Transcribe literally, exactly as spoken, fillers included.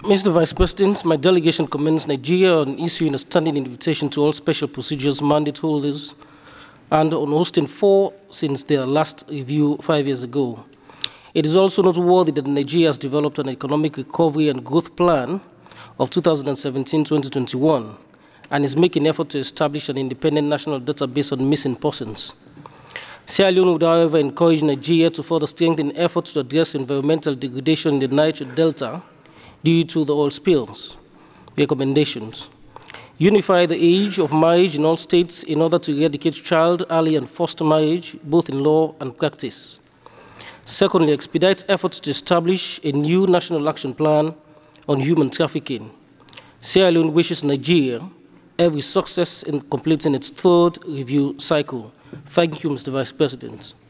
Mister Vice President, my delegation commends Nigeria on issuing a standing invitation to all special procedures mandate holders and on hosting four since their last review five years ago. It is also noteworthy that Nigeria has developed an economic recovery and growth plan of two thousand seventeen to twenty twenty-one and is making effort to establish an independent national database on missing persons. Sierra Leone would, however, encourage Nigeria to further strengthen efforts to address environmental degradation in the Niger Delta due to the oil spills. Recommendations: unify the age of marriage in all states in order to eradicate child, early, and forced marriage, both in law and practice. Secondly, expedite efforts to establish a new national action plan on human trafficking. Sierra Leone wishes Nigeria every success in completing its third review cycle. Thank you, Mister Vice President.